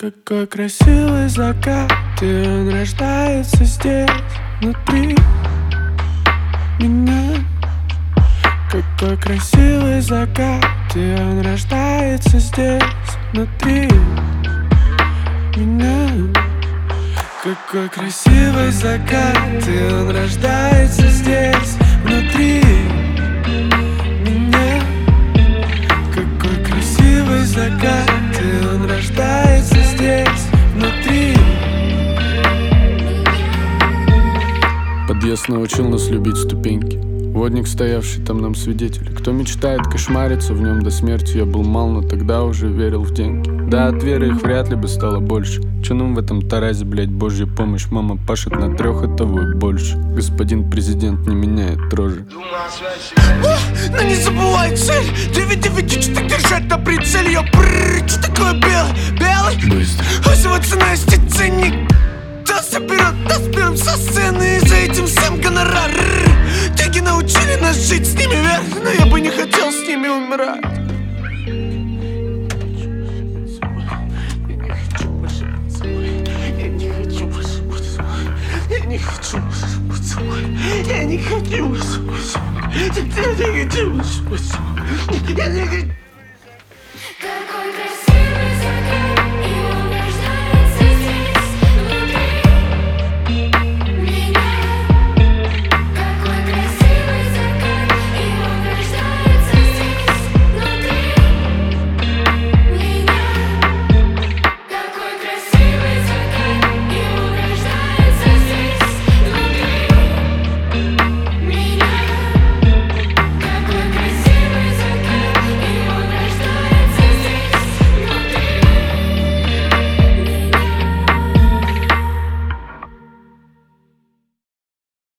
Какой красивый закат, и он рождается здесь, внутри меня. Какой красивый закат, и он рождается здесь, внутри меня. Какой красивый закат, и он рождается здесь, внутри меня. Какой красивый закат, и он рождается здесь, внутри. Подъезд научил нас любить ступеньки. Водник, стоявший там, нам свидетель. Кто мечтает кошмариться в нем до смерти. Я был мал, но тогда уже верил в деньги. Да, от веры их вряд ли бы стало больше. Че нам в этом таразе, блять, божья помощь. Мама пашет на 3, и того и больше. Господин президент не меняет рожи. Но не забывай цель. 994 держать на прицеле. Что такое белый? Быстро. Вызываться на ценник. Да соберет, нас берем со сцены. И за этим сам гонорар. Деньги научили нас жить, с ними верно. Но я бы не хотел с ними умирать. Я не хочу больше быть с тобой. Я не хочу больше быть с тобой. Я не хочу больше быть с тобой. Я не хочу больше быть с тобой. Я не хочу.